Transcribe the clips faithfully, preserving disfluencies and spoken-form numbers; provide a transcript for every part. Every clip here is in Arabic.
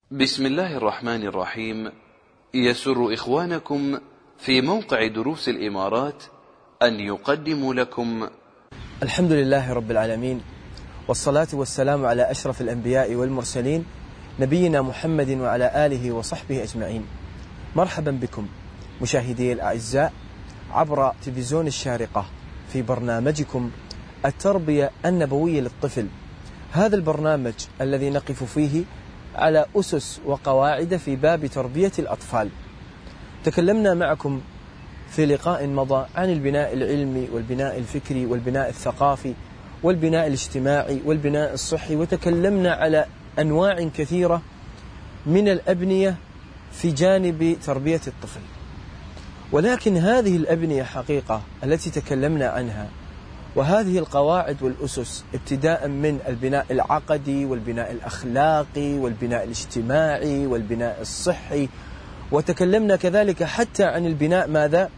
بسم الله الرحمن الرحيم. يسر إخوانكم في موقع دروس الإمارات أن يقدموا لكم الحمد لله رب العالمين، والصلاة والسلام على أشرف الأنبياء والمرسلين نبينا محمد وعلى آله وصحبه أجمعين. مرحبا بكم مشاهدي الأعزاء عبر تلفزيون الشارقة في برنامجكم التربية النبوية للطفل. هذا البرنامج الذي نقف فيه على أسس وقواعد في باب تربية الأطفال. تكلمنا معكم في لقاء مضى عن البناء العلمي والبناء الفكري والبناء الثقافي والبناء الاجتماعي والبناء الصحي، وتكلمنا على أنواع كثيرة من الأبنية في جانب تربية الطفل. ولكن هذه الأبنية حقيقة التي تكلمنا عنها، وهذه القواعد والأسس ابتداء من البناء العقدي والبناء الأخلاقي والبناء الاجتماعي والبناء الصحي، وتكلمنا كذلك حتى عن البناء ماذا؟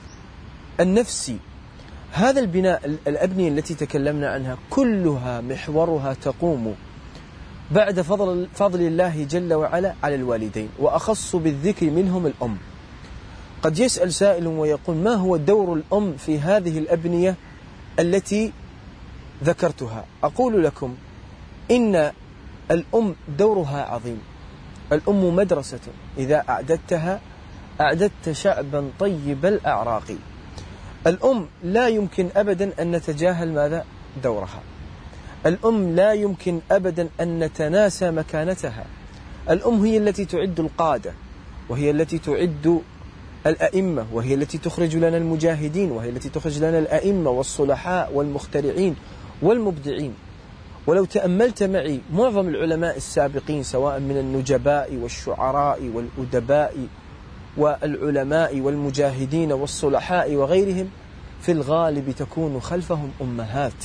النفسي. هذا البناء الأبنية التي تكلمنا عنها كلها محورها تقوم بعد فضل, فضل الله جل وعلا على الوالدين، وأخص بالذكر منهم الأم. قد يسأل سائل ويقول: ما هو دور الأم في هذه الأبنية التي ذكرتها؟ أقول لكم إن الأم دورها عظيم. الأم مدرسة إذا أعددتها أعددت شعبا طيب الأعراق. الأم لا يمكن أبدا أن نتجاهل ماذا؟ دورها. الأم لا يمكن أبدا أن نتناسى مكانتها. الأم هي التي تعد القادة، وهي التي تعد الأئمة، وهي التي تخرج لنا المجاهدين، وهي التي تخرج لنا الأئمة والصلحاء والمخترعين والمبدعين. ولو تأملت معي معظم العلماء السابقين سواء من النجباء والشعراء والأدباء والعلماء والمجاهدين والصلحاء وغيرهم، في الغالب تكون خلفهم أمهات.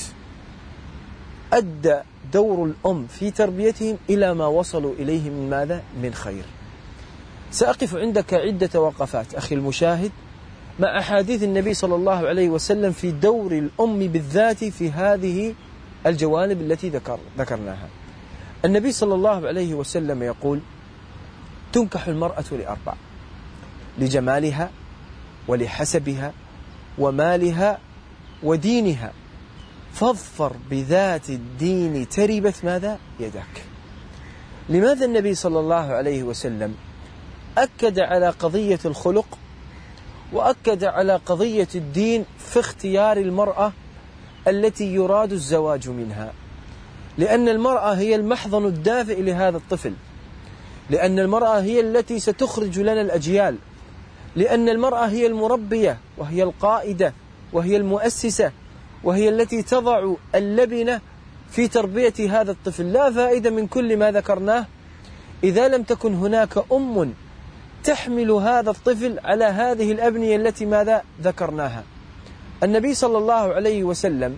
أدى دور الأم في تربيتهم إلى ما وصلوا إليه من ماذا؟ من خير. سأقف عندك عدة وقفات أخي المشاهد مع أحاديث النبي صلى الله عليه وسلم في دور الأم بالذات في هذه الجوانب التي ذكر ذكرناها. النبي صلى الله عليه وسلم يقول: تنكح المرأة لأربع: لجمالها ولحسبها ومالها ودينها، فاظفر بذات الدين تربت ماذا؟ يدك. لماذا النبي صلى الله عليه وسلم أكد على قضية الخلق وأكد على قضية الدين في اختيار المرأة التي يراد الزواج منها؟ لأن المرأة هي المحضن الدافئ لهذا الطفل، لأن المرأة هي التي ستخرج لنا الأجيال، لأن المرأة هي المربية وهي القائدة وهي المؤسسة، وهي التي تضع اللبنة في تربية هذا الطفل. لا فائدة من كل ما ذكرناه إذا لم تكن هناك أم تحمل هذا الطفل على هذه الأبنية التي ماذا ذكرناها. النبي صلى الله عليه وسلم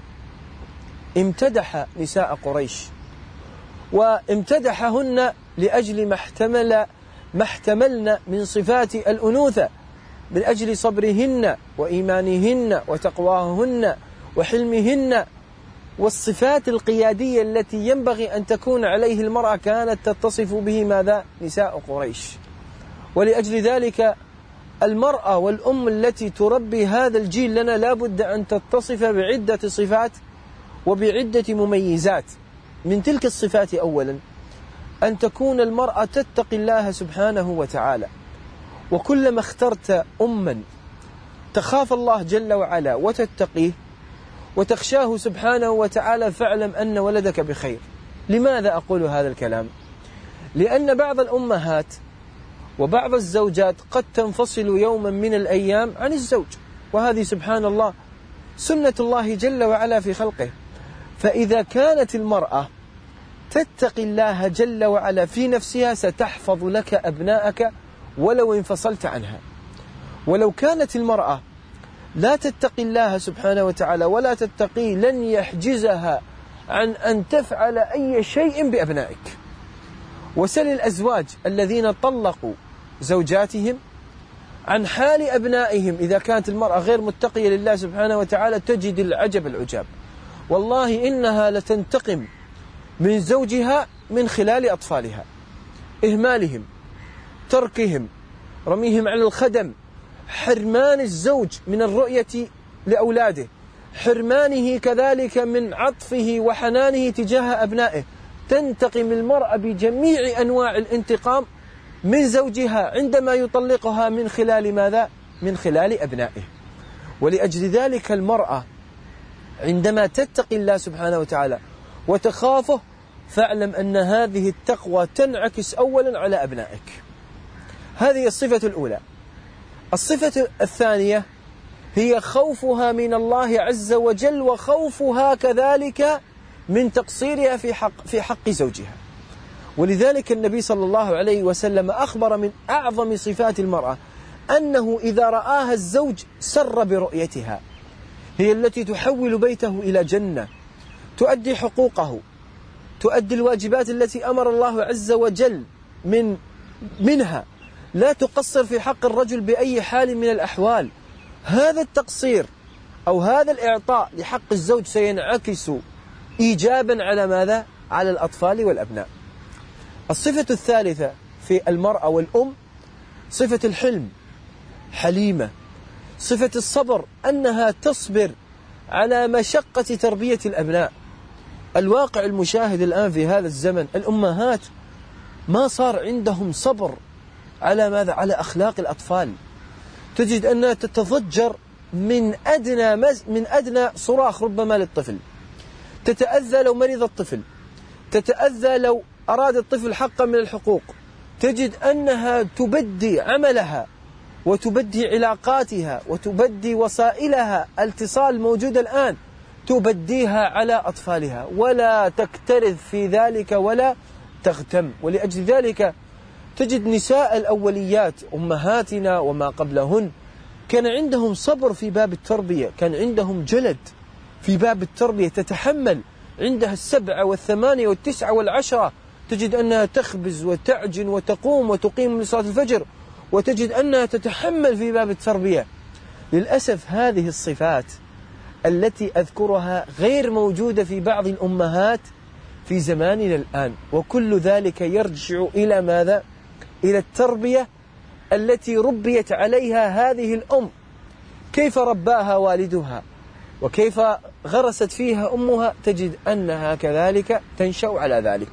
امتدح نساء قريش، وامتدحهن لأجل ما احتمل ما احتملن من صفات الأنوثة، من أجل صبرهن وإيمانهن وتقواهن وحلمهن، والصفات القيادية التي ينبغي أن تكون عليه المرأة كانت تتصف به ماذا؟ نساء قريش. ولأجل ذلك المرأة والأم التي تربي هذا الجيل لنا لابد أن تتصف بعدة صفات وبعدة مميزات. من تلك الصفات أولا أن تكون المرأة تتقي الله سبحانه وتعالى. وكلما اخترت أما تخاف الله جل وعلا وتتقيه وتخشاه سبحانه وتعالى فاعلم أن ولدك بخير. لماذا أقول هذا الكلام؟ لأن بعض الأمهات وبعض الزوجات قد تنفصل يوما من الأيام عن الزوج، وهذه سبحان الله سنة الله جل وعلا في خلقه. فإذا كانت المرأة تتقي الله جل وعلا في نفسها ستحفظ لك أبناءك ولو انفصلت عنها. ولو كانت المرأة لا تتقي الله سبحانه وتعالى ولا تتقي لن يحجزها عن أن تفعل أي شيء بأبنائك. وسل الأزواج الذين طلقوا زوجاتهم عن حال أبنائهم، إذا كانت المرأة غير متقية لله سبحانه وتعالى تجد العجب العجاب. والله إنها لتنتقم من زوجها من خلال أطفالها. إهمالهم، تركهم، رميهم على الخدم، حرمان الزوج من الرؤية لأولاده، حرمانه كذلك من عطفه وحنانه تجاه أبنائه. تنتقم المرأة بجميع أنواع الانتقام من زوجها عندما يطلقها من خلال ماذا؟ من خلال أبنائه. ولأجل ذلك المرأة عندما تتقي الله سبحانه وتعالى وتخافه، فاعلم أن هذه التقوى تنعكس أولا على أبنائك. هذه الصفة الأولى. الصفة الثانية هي خوفها من الله عز وجل، وخوفها كذلك من تقصيرها في حق في حق زوجها. ولذلك النبي صلى الله عليه وسلم أخبر من أعظم صفات المرأة أنه إذا رآها الزوج سر برؤيتها، هي التي تحول بيته إلى جنة، تؤدي حقوقه، تؤدي الواجبات التي أمر الله عز وجل من منها، لا تقصر في حق الرجل بأي حال من الأحوال. هذا التقصير أو هذا الإعطاء لحق الزوج سينعكس إيجابا على ماذا؟ على الأطفال والأبناء. الصفة الثالثة في المرأة والأم صفة الحلم، حليمة. صفة الصبر، أنها تصبر على مشقة تربية الأبناء. الواقع المشاهد الآن في هذا الزمن، الأمهات ما صار عندهم صبر على ماذا؟ على أخلاق الأطفال. تجد أنها تتضجر من أدنى مز من أدنى صراخ ربما للطفل، تتأذى لو مرض الطفل، تتأذى لو أراد الطفل حقا من الحقوق. تجد أنها تبدي عملها وتبدي علاقاتها وتبدي وسائلها، الاتصال موجود الآن، تبديها على أطفالها ولا تكترث في ذلك ولا تغتم. ولأجل ذلك تجد نساء الأوليات أمهاتنا وما قبلهن كان عندهم صبر في باب التربية، كان عندهم جلد في باب التربية، تتحمل. عندها السبعة والثمانية والتسعة والعشرة، تجد أنها تخبز وتعجن وتقوم وتقيم لصلاة الفجر، وتجد أنها تتحمل في باب التربية. للأسف هذه الصفات التي أذكرها غير موجودة في بعض الأمهات في زماننا الآن، وكل ذلك يرجع إلى ماذا؟ إلى التربية التي ربيت عليها هذه الأم، كيف رباها والدها وكيف غرست فيها أمها. تجد أنها كذلك تنشأ على ذلك،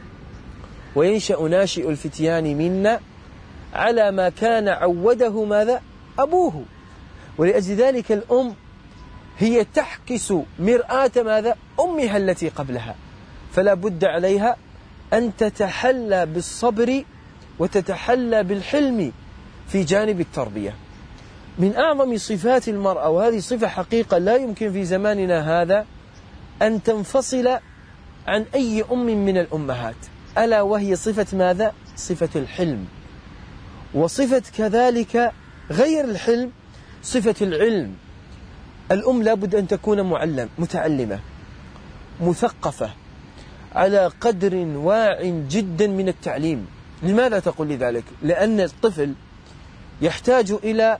وينشأ ناشئ الفتيان منا على ما كان عوده ماذا؟ أبوه. ولأجل ذلك الأم هي تحكس مرآة ماذا؟ أمها التي قبلها، فلا بد عليها أن تتحلى بالصبر وتتحلى بالحلم في جانب التربية. من أعظم صفات المرأة، وهذه صفة حقيقة لا يمكن في زماننا هذا أن تنفصل عن أي أم من الأمهات، ألا وهي صفة ماذا؟ صفة الحلم. وصفة كذلك غير الحلم صفة العلم. الأم لابد أن تكون معلم متعلمة مثقفة على قدر واع جدا من التعليم. لماذا تقول لذلك؟ لأن الطفل يحتاج إلى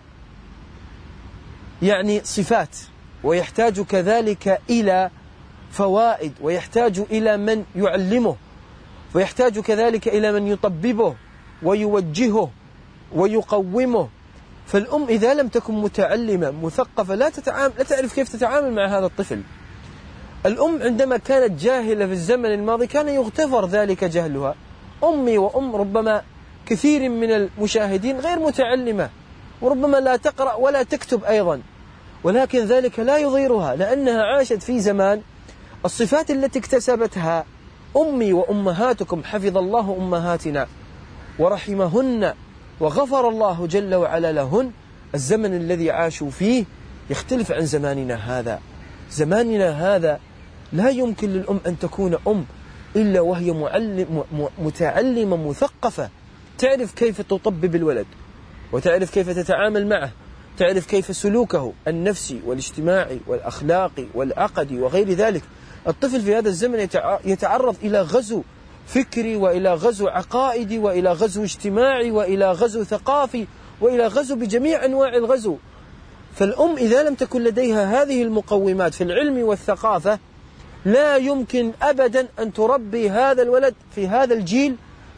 يعني صفات، ويحتاج كذلك إلى فوائد، ويحتاج إلى من يعلمه، ويحتاج كذلك إلى من يطببه ويوجهه ويقومه. فالأم إذا لم تكن متعلمة مثقفة لا تتعامل لا تعرف كيف تتعامل مع هذا الطفل. الأم عندما كانت جاهلة في الزمن الماضي كان يغتفر ذلك جهلها. أمي وأم ربما كثير من المشاهدين غير متعلمة، وربما لا تقرأ ولا تكتب أيضا، ولكن ذلك لا يضيرها، لأنها عاشت في زمان الصفات التي اكتسبتها أمي وأمهاتكم، حفظ الله أمهاتنا ورحمهن وغفر الله جل وعلا لهن. الزمن الذي عاشوا فيه يختلف عن زماننا هذا. زماننا هذا لا يمكن للأم أن تكون أم إلا وهي معلم متعلمة مثقفة، تعرف كيف تطبب الولد، وتعرف كيف تتعامل معه، تعرف كيف سلوكه النفسي والاجتماعي والأخلاقي والعقدي وغير ذلك. الطفل في هذا الزمن يتعرض إلى غزو فكري، وإلى غزو عقائدي، وإلى غزو اجتماعي، وإلى غزو ثقافي، وإلى غزو بجميع أنواع الغزو. فالأم إذا لم تكن لديها هذه المقومات في العلم والثقافة لا يمكن أبدا أن تربي هذا الولد في هذا الجيل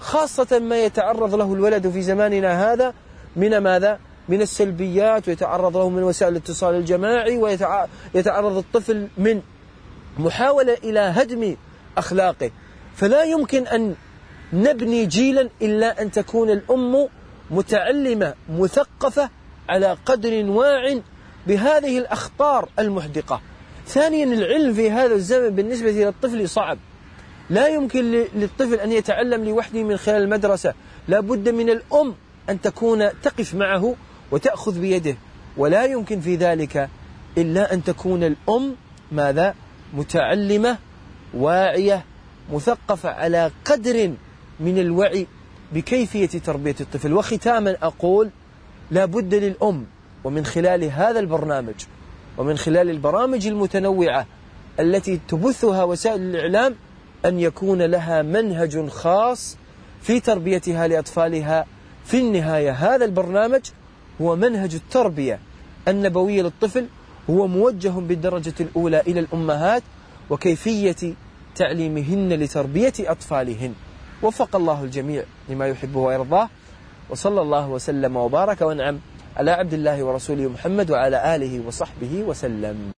خاصة ما يتعرض له الولد في زماننا هذا من ماذا؟ من السلبيات، ويتعرض له من وسائل الاتصال الجماعي، ويتعرض الطفل من محاولة إلى هدم أخلاقه. فلا يمكن أن نبني جيلا إلا أن تكون الأم متعلمة مثقفة على قدر واع بهذه الأخطار المحدقة. ثانيا، العلم في هذا الزمن بالنسبة للطفل صعب، لا يمكن للطفل أن يتعلم لوحده من خلال المدرسة، لا بد من الأم أن تكون تقف معه وتأخذ بيده، ولا يمكن في ذلك إلا أن تكون الأم ماذا؟ متعلمة واعية مثقفة على قدر من الوعي بكيفية تربية الطفل. وختاما أقول لا بد للأم ومن خلال هذا البرنامج ومن خلال البرامج المتنوعة التي تبثها وسائل الإعلام أن يكون لها منهج خاص في تربيتها لأطفالها. في النهاية هذا البرنامج هو منهج التربية النبوية للطفل، هو موجه بالدرجة الأولى إلى الأمهات وكيفية تعليمهن لتربية أطفالهن. وفق الله الجميع لما يحبه ويرضاه، وصلى الله وسلم وبارك وانعم على عبد الله ورسوله محمد وعلى آله وصحبه وسلم.